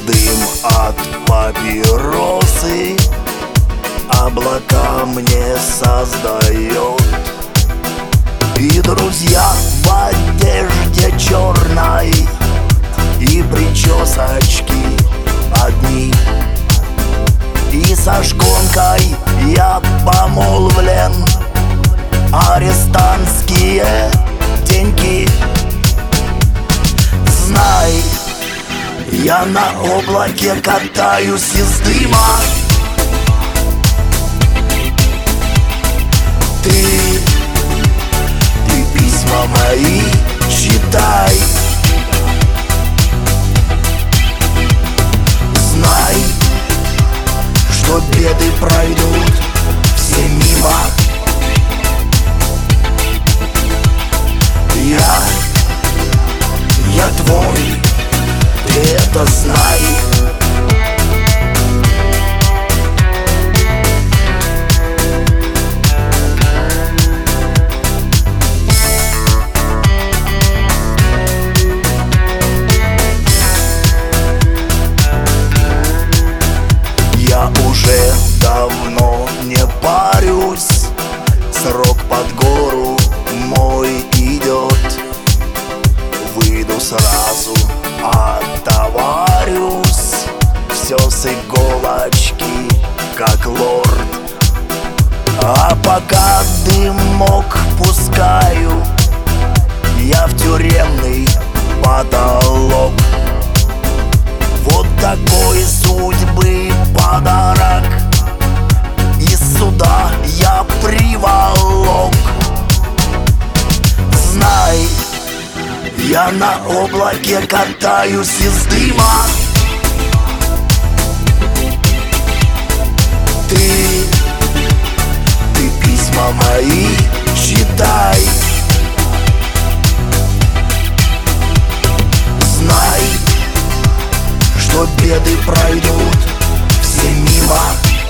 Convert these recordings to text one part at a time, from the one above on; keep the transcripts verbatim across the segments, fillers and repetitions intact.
дым от папиросы облака мне создает. И друзья в одежде черной, и причесочки одни, и со шконкой я помолвлен. Арестантские деньги. Знай, я на облаке катаюсь из дыма. Ты, ты письма мои читай. Знай, что беды пройдут все мимо. Я, я твой, ты это знай. Я уже давно не парюсь, срок под гору мой идет. Выйду сразу, отоварюсь, все с иголочки, как лорд. А пока дымок пускаю, я в тюремный потолок. Вот такой судьбы подарок из суда я приволок. Знай, я на облаке катаюсь из дыма. Ты, ты письма мои читай. Знай, что беды пройдут все мимо.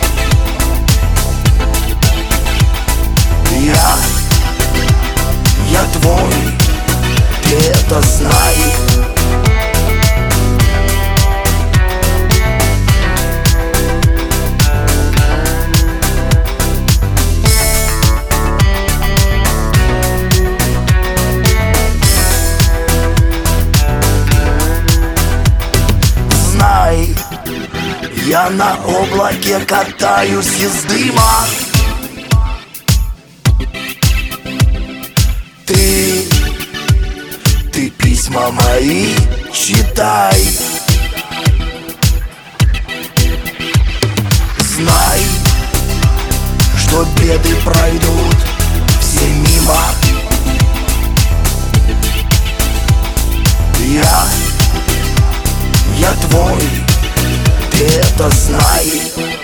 Я, я твой, ты это знай. Знай, я на облаке катаюсь из дыма. Ты, ты письма мои читай. Знай, что беды пройдут все мимо. Я, я твой, ты это знай.